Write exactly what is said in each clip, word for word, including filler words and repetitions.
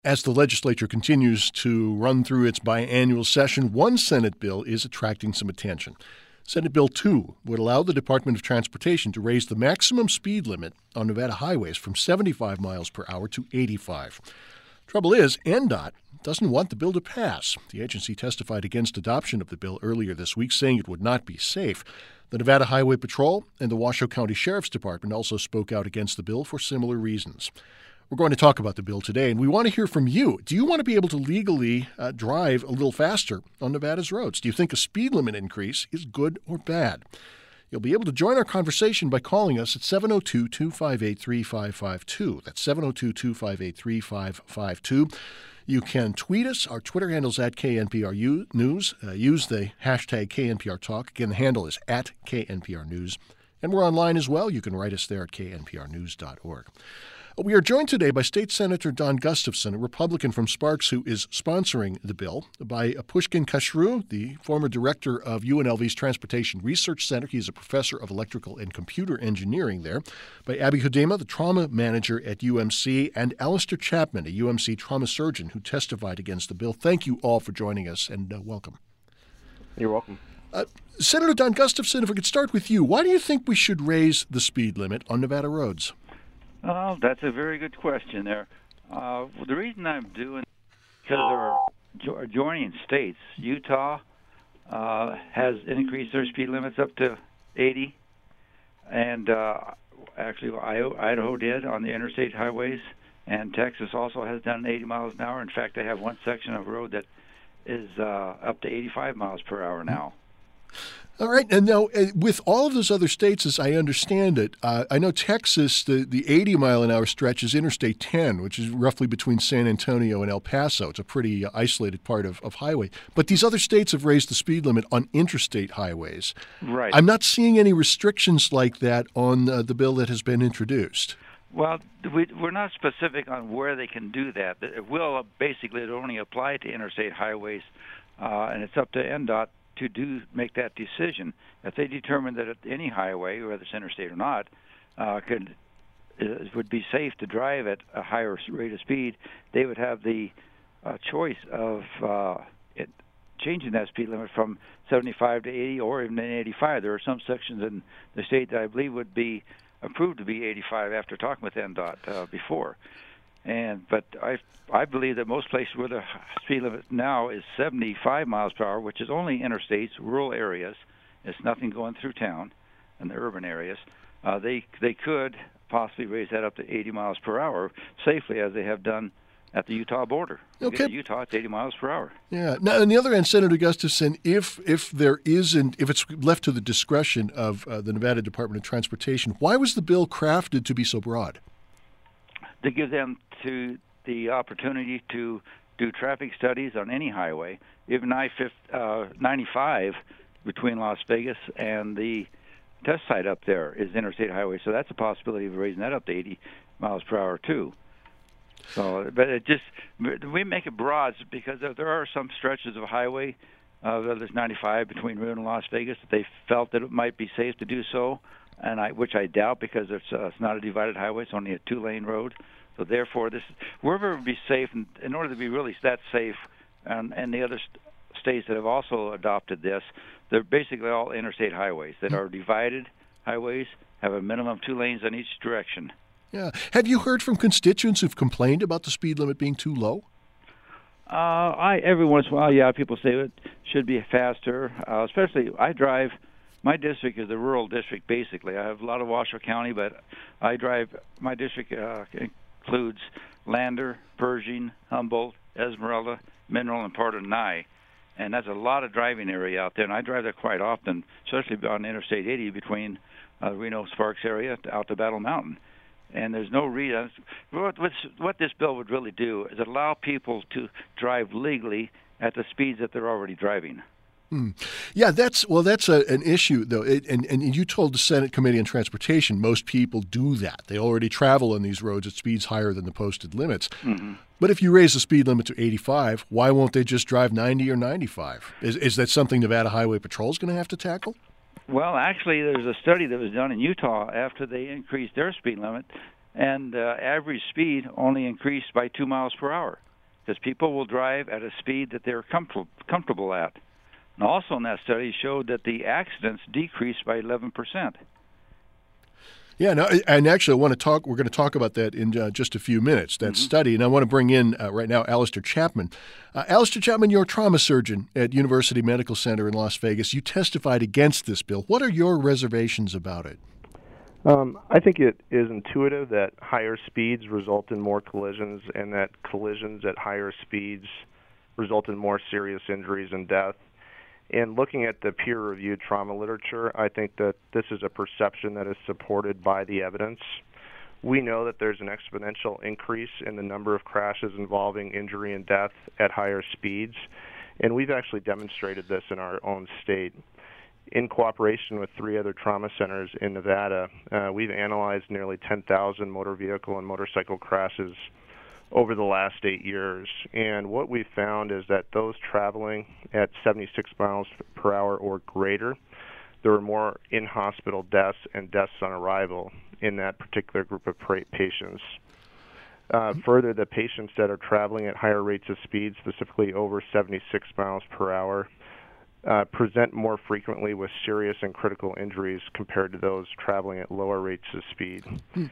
As the legislature continues to run through its biannual session, one Senate bill is attracting some attention. Senate Bill two would allow the Department of Transportation to raise the maximum speed limit on Nevada highways from seventy-five miles per hour to eighty-five. Trouble is, N D O T doesn't want the bill to pass. The agency testified against adoption of the bill earlier this week, saying it would not be safe. The Nevada Highway Patrol and the Washoe County Sheriff's Department also spoke out against the bill for similar reasons. We're going to talk about the bill today, and we want to hear from you. Do you want to be able to legally uh, drive a little faster on Nevada's roads? Do you think a speed limit increase is good or bad? You'll be able to join our conversation by calling us at seven oh two, two five eight, three five five two. That's seven oh two, two five eight, three five five two. You can tweet us. Our Twitter handle is at K N P R News. Uh, use the hashtag K N P R Talk. Again, the handle is at K N P R News. And we're online as well. You can write us there at K N P R news dot org. We are joined today by State Senator Don Gustafson, a Republican from Sparks, who is sponsoring the bill, by Pushkin Kashru, the former director of U N L V's Transportation Research Center. He is a professor of electrical and computer engineering there. By Abby Hudema, the trauma manager at U M C, and Alistair Chapman, a U M C trauma surgeon who testified against the bill. Thank you all for joining us, and uh, welcome. You're welcome. Uh, Senator Don Gustafson, if we could start with you, why do you think we should raise the speed limit on Nevada roads? Oh, that's a very good question there. Uh, the reason I'm doing because there are jo- adjoining states. Utah uh, has increased their speed limits up to eighty, and uh, actually Idaho did on the interstate highways, and Texas also has done eighty miles an hour. In fact, they have one section of road that is uh, up to eighty-five miles per hour now. All right. And now, uh, with all of those other states, as I understand it, uh, I know Texas, the, the eighty mile an hour stretch is Interstate ten, which is roughly between San Antonio and El Paso. It's a pretty uh, isolated part of, of highway. But these other states have raised the speed limit on interstate highways. Right. I'm not seeing any restrictions like that on uh, the bill that has been introduced. Well, we, we're not specific on where they can do that. It will basically it only apply to interstate highways, uh, and it's up to N D O T to do make that decision. If they determine that any highway, whether it's interstate or not, uh, could uh, would be safe to drive at a higher rate of speed, they would have the uh, choice of uh, it, changing that speed limit from seventy-five to eighty or even eighty-five. There are some sections in the state that I believe would be approved to be eighty-five after talking with N D O T uh, before. And but I I believe that most places where the speed limit now is seventy-five miles per hour, which is only interstates, rural areas, it's nothing going through town, and the urban areas, uh, they they could possibly raise that up to eighty miles per hour safely, as they have done at the Utah border. Okay. In Utah, it's eighty miles per hour. Yeah. Now, on the other hand, Senator Gustafson, if if there isn't, if it's left to the discretion of uh, the Nevada Department of Transportation, why was the bill crafted to be so broad? To give them to the opportunity to do traffic studies on any highway, even I ninety-five between Las Vegas and the test site up there is interstate highway, so that's a possibility of raising that up to eighty miles per hour too. So, but it just we make it broad because there are some stretches of highway, uh, whether it's ninety-five between Reno and Las Vegas, that they felt that it might be safe to do so, and I which I doubt because it's uh, it's not a divided highway; it's only a two-lane road. So therefore, this wherever it would be safe, and in order to be really that safe, and, and the other st- states that have also adopted this, they're basically all interstate highways that are divided highways, have a minimum of two lanes in each direction. Yeah. Have you heard from constituents who've complained about the speed limit being too low? Uh, I every once in a while, yeah, people say it should be faster. Uh, especially, I drive. My district is a rural district, basically. I have a lot of Washoe County, but I drive. My district uh, includes Lander, Pershing, Humboldt, Esmeralda, Mineral, and part of Nye. And that's a lot of driving area out there, and I drive there quite often, especially on Interstate eighty between uh, Reno, Sparks area out to Battle Mountain. And there's no reason. What, what this bill would really do is allow people to drive legally at the speeds that they're already driving. Hmm. Yeah, that's well, that's a, an issue, though. It, and, and you told the Senate Committee on Transportation most people do that. They already travel on these roads at speeds higher than the posted limits. Mm-hmm. But if you raise the speed limit to eighty-five, why won't they just drive ninety or ninety-five? Is, is that something Nevada Highway Patrol is going to have to tackle? Well, actually, there's a study that was done in Utah after they increased their speed limit, and uh, average speed only increased by two miles per hour. because people will drive at a speed that they're comfortable comfortable at. And also in that study showed that the accidents decreased by eleven percent. Yeah, no, and actually, I want to talk. We're going to talk about that in uh, just a few minutes. That mm-hmm. study, and I want to bring in uh, right now, Alistair Chapman. Uh, Alistair Chapman, you're a trauma surgeon at University Medical Center in Las Vegas. You testified against this bill. What are your reservations about it? Um, I think it is intuitive that higher speeds result in more collisions, and that collisions at higher speeds result in more serious injuries and death. In looking at the peer-reviewed trauma literature, I think that this is a perception that is supported by the evidence. We know that there's an exponential increase in the number of crashes involving injury and death at higher speeds, and we've actually demonstrated this in our own state. In cooperation with three other trauma centers in Nevada, uh, we've analyzed nearly ten thousand motor vehicle and motorcycle crashes over the last eight years. And what we've found is that those traveling at seventy-six miles per hour or greater, there were more in-hospital deaths and deaths on arrival in that particular group of patients. Uh, further, the patients that are traveling at higher rates of speed, specifically over seventy-six miles per hour, uh, present more frequently with serious and critical injuries compared to those traveling at lower rates of speed.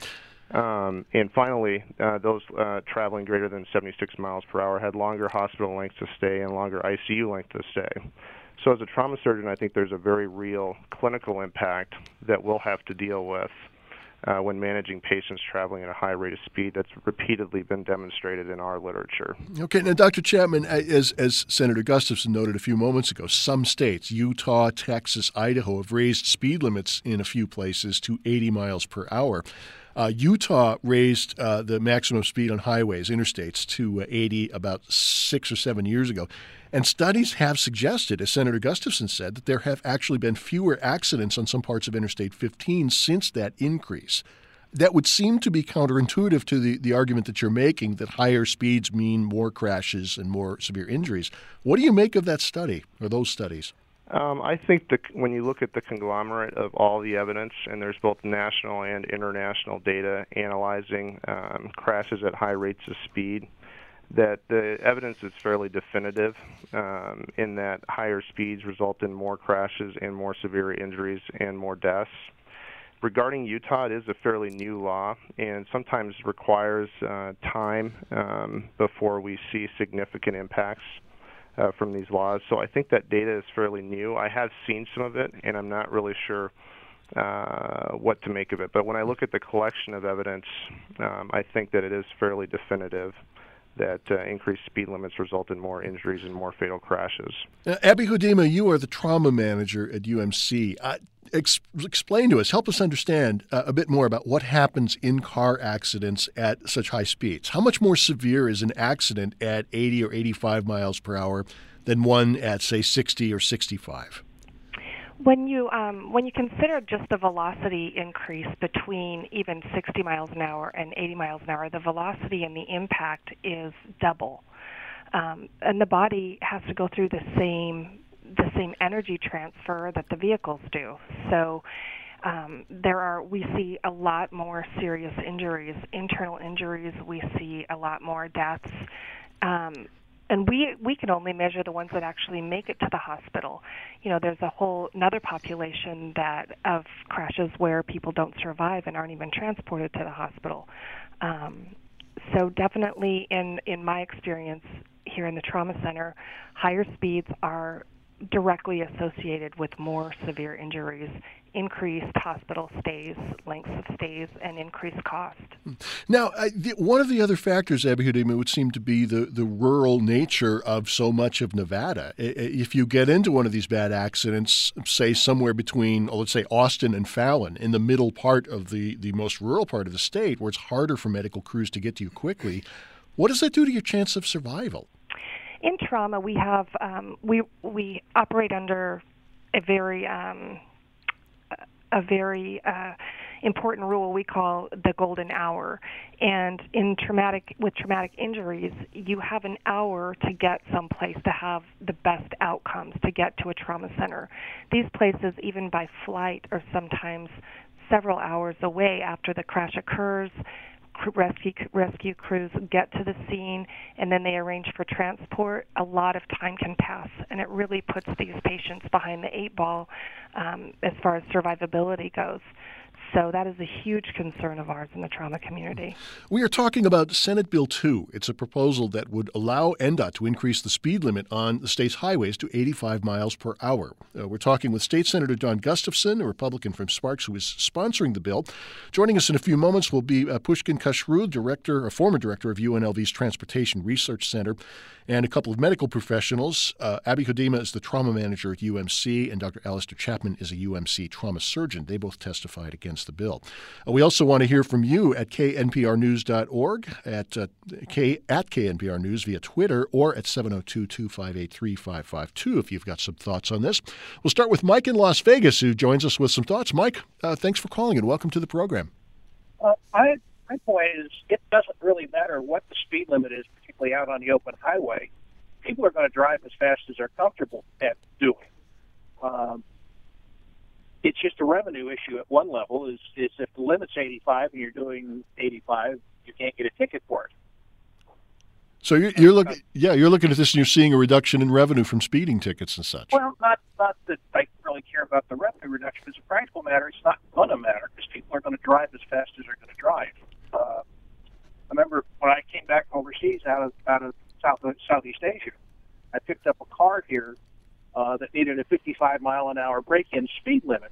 Um, and finally, uh, those uh, traveling greater than seventy-six miles per hour had longer hospital lengths of stay and longer I C U length of stay. So as a trauma surgeon, I think there's a very real clinical impact that we'll have to deal with uh, when managing patients traveling at a high rate of speed that's repeatedly been demonstrated in our literature. Okay, now Doctor Chapman, as, as Senator Gustafson noted a few moments ago, some states, Utah, Texas, Idaho, have raised speed limits in a few places to eighty miles per hour. Uh, Utah raised uh, the maximum speed on highways, interstates, to uh, eighty about six or seven years ago. And studies have suggested, as Senator Gustafson said, that there have actually been fewer accidents on some parts of Interstate fifteen since that increase. That would seem to be counterintuitive to the, the argument that you're making, that higher speeds mean more crashes and more severe injuries. What do you make of that study, or those studies? Um, I think that when you look at the conglomerate of all the evidence, and there's both national and international data analyzing um, crashes at high rates of speed, that the evidence is fairly definitive um, in that higher speeds result in more crashes and more severe injuries and more deaths. Regarding Utah, it is a fairly new law and sometimes requires uh, time um, before we see significant impacts Uh, from these laws. So I think that data is fairly new. I have seen some of it, and I'm not really sure uh, what to make of it. But when I look at the collection of evidence, um, I think that it is fairly definitive that uh, increased speed limits result in more injuries and more fatal crashes. Uh, Abby Houdema, you are the trauma manager at U M C. Uh, ex- explain to us, help us understand uh, a bit more about what happens in car accidents at such high speeds. How much more severe is an accident at eighty or eighty-five miles per hour than one at, say, sixty or sixty-five? When you um, when you consider just the velocity increase between even sixty miles an hour and eighty miles an hour, the velocity and the impact is double, um, and the body has to go through the same the same energy transfer that the vehicles do. So um, there are we see a lot more serious injuries, internal injuries. We see a lot more deaths. Um, And we we can only measure the ones that actually make it to the hospital. You know, there's a whole another population that of crashes where people don't survive and aren't even transported to the hospital. Um, so definitely, in in my experience here in the trauma center, higher speeds are directly associated with more severe injuries, increased hospital stays, lengths of stays, and increased cost. Now, I, the, one of the other factors, Abby Houdema, would seem to be the, the rural nature of so much of Nevada. If you get into one of these bad accidents, say somewhere between, oh, let's say, Austin and Fallon, in the middle part of the, the most rural part of the state, where it's harder for medical crews to get to you quickly, what does that do to your chance of survival? In trauma, we have um, we we operate under a very um, a very uh, important rule we call the golden hour. And in traumatic with traumatic injuries, you have an hour to get someplace to have the best outcomes, to get to a trauma center. These places, even by flight, are sometimes several hours away after the crash occurs. rescue rescue crews get to the scene and then they arrange for transport, a lot of time can pass, and it really puts these patients behind the eight ball um, as far as survivability goes. So that is a huge concern of ours in the trauma community. We are talking about Senate Bill two. It's a proposal that would allow N D O T to increase the speed limit on the state's highways to eighty-five miles per hour. Uh, we're talking with State Senator Don Gustafson, a Republican from Sparks, who is sponsoring the bill. Joining us in a few moments will be uh, Pushkin Khosrow, director, a former director of U N L V's Transportation Research Center, and a couple of medical professionals. Uh, Abby Hodima is the trauma manager at U M C, and Doctor Alistair Chapman is a U M C trauma surgeon. They both testified against the bill. Uh, we also want to hear from you at K N P R news dot org, at, uh, K, at K N P R News via Twitter, or at seven oh two, two five eight, three five five two if you've got some thoughts on this. We'll start with Mike in Las Vegas, who joins us with some thoughts. Mike, uh, thanks for calling and welcome to the program. Uh, I, my point is it doesn't really matter what the speed limit is, particularly out on the open highway. People are going to drive as fast as they're comfortable at doing. Um, it's just a revenue issue at one level. Is, is if the limit's eighty-five and you're doing eighty-five, you can't get a ticket for it. So you're, you're looking, yeah, you're looking at this and you're seeing a reduction in revenue from speeding tickets and such. Well, not not that I really care about the revenue reduction. As a practical matter, it's not going to matter because people are going to drive as fast as they're going to drive. Uh, I remember when I came back overseas out of out of South Southeast Asia, I picked up a car here uh, that needed a fifty-five mile an hour break-in speed limit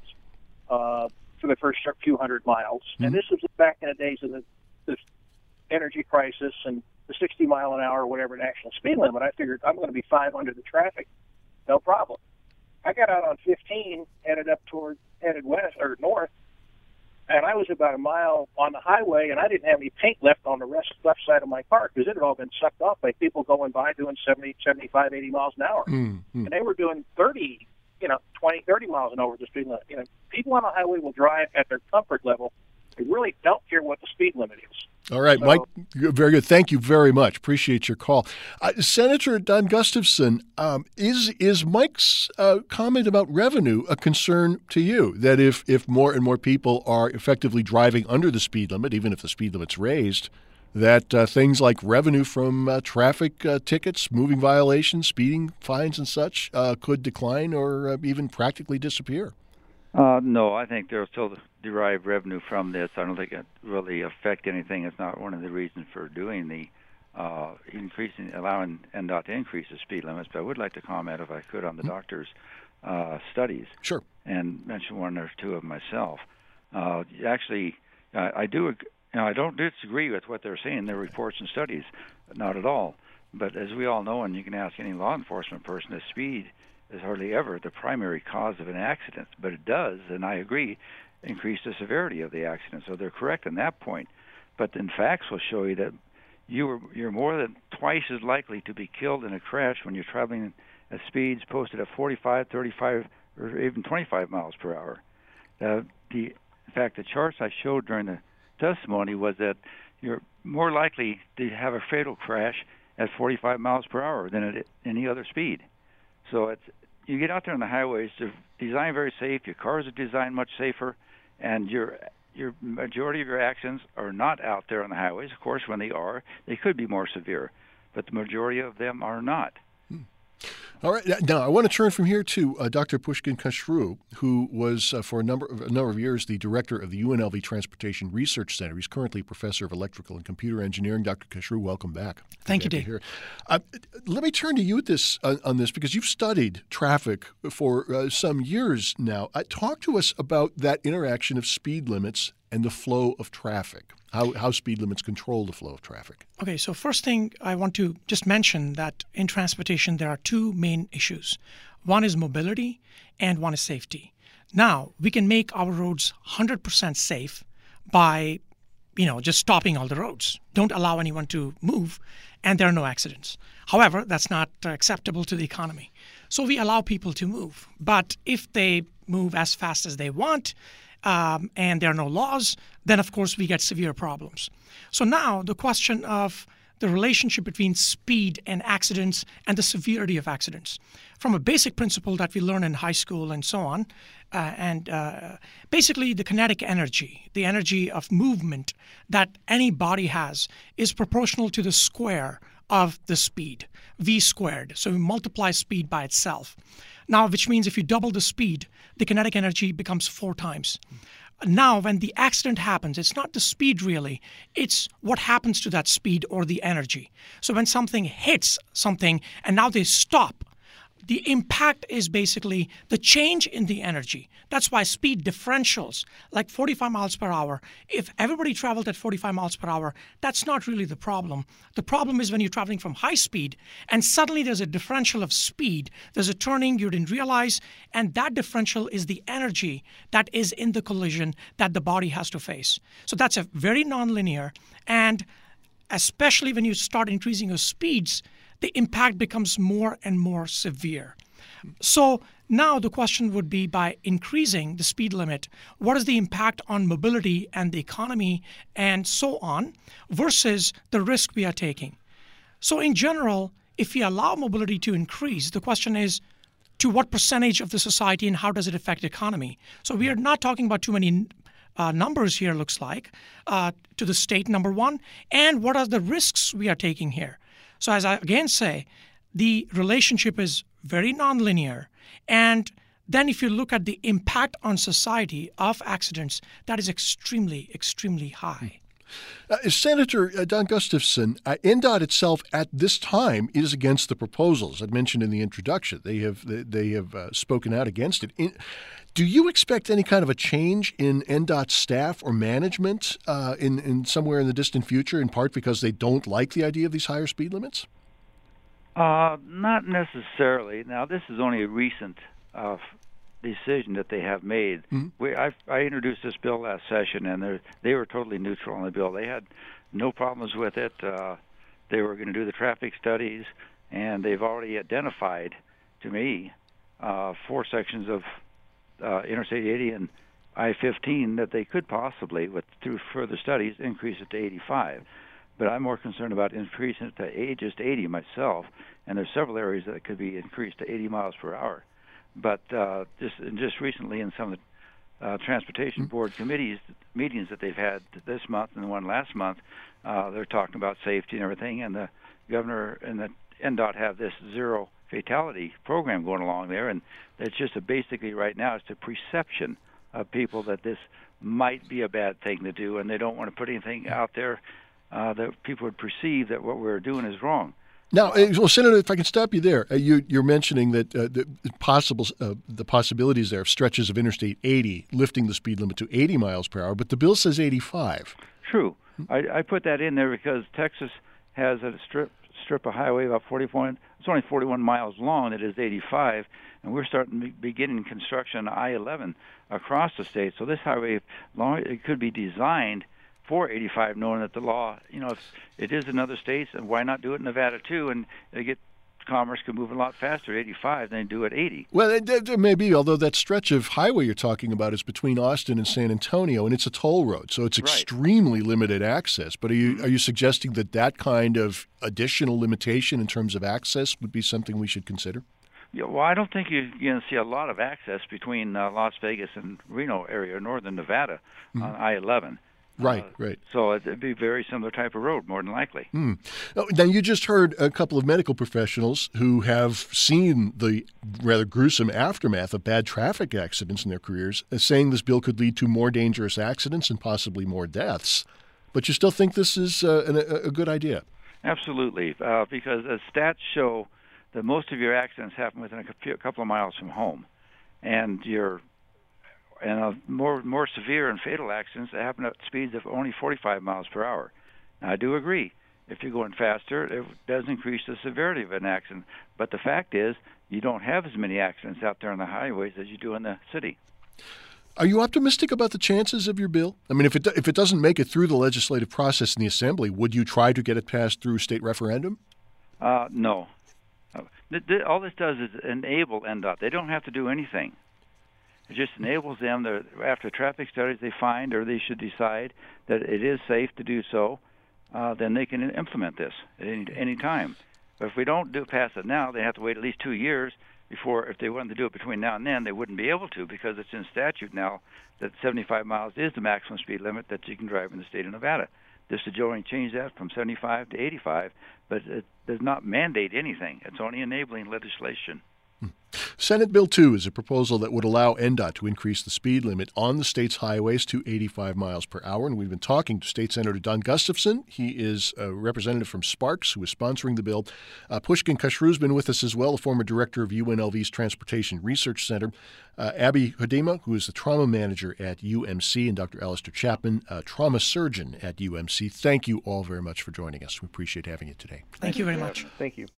uh, for the first few hundred miles, mm-hmm. and this was back in the days of the, the energy crisis and the sixty mile an hour or whatever national speed limit. I figured I'm going to be five under the traffic, no problem. I got out on fifteen, headed up toward headed west or north, and I was about a mile on the highway, and I didn't have any paint left on the rest, left side of my car because it had all been sucked off by people going by doing seventy, seventy-five, eighty miles an hour, mm-hmm. and they were doing thirty, you know, twenty, thirty miles an hour with the speed limit. You know, people on the highway will drive at their comfort level. They really don't care what the speed limit is. All right, so, Mike, very good. Thank you very much. Appreciate your call. Uh, Senator Don Gustafson, um, is is Mike's uh, comment about revenue a concern to you? That if, if more and more people are effectively driving under the speed limit, even if the speed limit's raised, that uh, things like revenue from uh, traffic uh, tickets, moving violations, speeding fines and such uh, could decline or uh, even practically disappear? Uh, no, I think they'll still derive revenue from this. I don't think it really affect anything. It's not one of the reasons for doing the uh, increasing, allowing N D O T to increase the speed limits. But I would like to comment, if I could, on the mm-hmm. doctor's uh, studies. Sure. And mention one or two of myself. Uh, actually, uh, I do. You know, I don't disagree with what they're saying. Their reports and studies, not at all. But as we all know, and you can ask any law enforcement person, the speed is hardly ever the primary cause of an accident, but it does, and I agree, increase the severity of the accident. So they're correct on that point. But then facts will show you that you are, you're more than twice as likely to be killed in a crash when you're traveling at speeds posted at forty-five, thirty-five, or even twenty-five miles per hour. Uh, the, in fact, the charts I showed during the testimony was that you're more likely to have a fatal crash at forty-five miles per hour than at any other speed. So it's, you get out there on the highways, they're designed very safe, your cars are designed much safer, and your your majority of your accidents are not out there on the highways. Of course, when they are, they could be more severe, but the majority of them are not. Hmm. All right. Now, I want to turn from here to uh, Doctor Pushkin Khosrow, who was uh, for a number, of, a number of years the director of the U N L V Transportation Research Center. He's currently a professor of electrical and computer engineering. Doctor Khosrow, welcome back. Thank you, Dave. Uh, let me turn to you this, uh, on this because you've studied traffic for uh, some years now. Uh, talk to us about that interaction of speed limits and the flow of traffic, how, how speed limits control the flow of traffic. Okay, so first thing I want to just mention that in transportation there are two main issues. One is mobility and one is safety. Now, we can make our roads one hundred percent safe by, you know, just stopping all the roads. Don't allow anyone to move, and there are no accidents. However, that's not uh, acceptable to the economy. So we allow people to move. But if they move as fast as they want, Um, and there are no laws, then of course we get severe problems. So now the question of the relationship between speed and accidents and the severity of accidents. From a basic principle that we learn in high school and so on, uh, and uh, basically the kinetic energy, the energy of movement that any body has, is proportional to the square of the speed, v squared. So we multiply speed by itself. Now, which means if you double the speed, the kinetic energy becomes four times. Now, when the accident happens, it's not the speed really, it's what happens to that speed or the energy. So when something hits something and now they stop, the impact is basically the change in the energy. That's why speed differentials, like forty-five miles per hour, if everybody traveled at forty-five miles per hour, that's not really the problem. The problem is when you're traveling from high speed and suddenly there's a differential of speed, there's a turning you didn't realize, and that differential is the energy that is in the collision that the body has to face. So that's a very nonlinear, and especially when you start increasing your speeds, the impact becomes more and more severe. So now the question would be, by increasing the speed limit, what is the impact on mobility and the economy and so on versus the risk we are taking? So in general, if we allow mobility to increase, the question is, to what percentage of the society and how does it affect the economy? So we are not talking about too many uh, numbers here, looks like, uh, to the state, number one, and what are the risks we are taking here? So as I again say, the relationship is very nonlinear. And then if you look at the impact on society of accidents, that is extremely, extremely high. Uh, Senator uh, Don Gustafson, uh, N DOT itself at this time is against the proposals. I mentioned in the introduction, they have they, they have uh, spoken out against it. In, do you expect any kind of a change in N DOT staff or management uh, in, in somewhere in the distant future, in part because they don't like the idea of these higher speed limits? Uh, not necessarily. Now, this is only a recent uh, decision that they have made. Mm-hmm. We, I, I introduced this bill last session, and they were totally neutral on the bill. They had no problems with it. Uh, they were going to do the traffic studies, and they've already identified, to me, uh, four sections of uh, Interstate eighty and I fifteen that they could possibly, with through further studies, increase it to eighty-five. But I'm more concerned about increasing it to just eighty myself, and there's several areas that could be increased to eighty miles per hour. But uh, just just recently, in some of the uh, transportation board committees meetings that they've had this month and the one last month, uh, they're talking about safety and everything. And the governor and the N DOT have this zero fatality program going along there, and it's just a, basically right now it's a perception of people that this might be a bad thing to do, and they don't want to put anything out there uh, that people would perceive that what we're doing is wrong. Now, well, Senator, if I can stop you there, uh, you, you're mentioning that uh, the possible uh, the possibilities there of stretches of Interstate eighty lifting the speed limit to eighty miles per hour, but the bill says eighty-five. True. I, I put that in there because Texas has a strip strip of highway about forty-one. It's only forty-one miles long. It is eighty-five, and we're starting beginning construction on I eleven across the state. So this highway, long it could be designed for eighty-five, knowing that the law, you know, if it is in other states, and why not do it in Nevada too? And they get commerce could move a lot faster at eighty-five than they do at eighty. Well, there, there may be, although that stretch of highway you're talking about is between Austin and San Antonio, and it's a toll road, so it's extremely right. limited access. But are you are you suggesting that that kind of additional limitation in terms of access would be something we should consider? Yeah, well, I don't think you're going to see a lot of access between uh, Las Vegas and Reno area, northern Nevada, mm-hmm. on I eleven. Right, uh, right. So it'd be a very similar type of road, more than likely. Mm. Now, you just heard a couple of medical professionals who have seen the rather gruesome aftermath of bad traffic accidents in their careers, uh, saying this bill could lead to more dangerous accidents and possibly more deaths. But you still think this is uh, an, a, a good idea? Absolutely, uh, because as stats show that most of your accidents happen within a couple of miles from home, and your and uh, more more severe and fatal accidents that happen at speeds of only forty-five miles per hour. Now, I do agree. If you're going faster, it does increase the severity of an accident. But the fact is, you don't have as many accidents out there on the highways as you do in the city. Are you optimistic about the chances of your bill? I mean, if it if it doesn't make it through the legislative process in the Assembly, would you try to get it passed through state referendum? Uh, no. All this does is enable N DOT. They don't have to do anything. It just enables them to, after traffic studies they find, or they should decide that it is safe to do so, uh, then they can implement this at any, any time. But if we don't do pass it now, they have to wait at least two years before, if they wanted to do it between now and then, they wouldn't be able to, because it's in statute now that seventy-five miles is the maximum speed limit that you can drive in the state of Nevada. District only changed that from seventy-five to eighty-five, but it does not mandate anything. It's only enabling legislation. Senate Bill two is a proposal that would allow N D O T to increase the speed limit on the state's highways to eighty-five miles per hour. And we've been talking to State Senator Don Gustafson. He is a representative from Sparks who is sponsoring the bill. Uh, Pushkin Kashru's been with us as well, a former director of U N L V's Transportation Research Center. Uh, Abby Hodema, who is the trauma manager at U M C, and Doctor Alistair Chapman, a trauma surgeon at U M C. Thank you all very much for joining us. We appreciate having you today. Thank you very much. Thank you.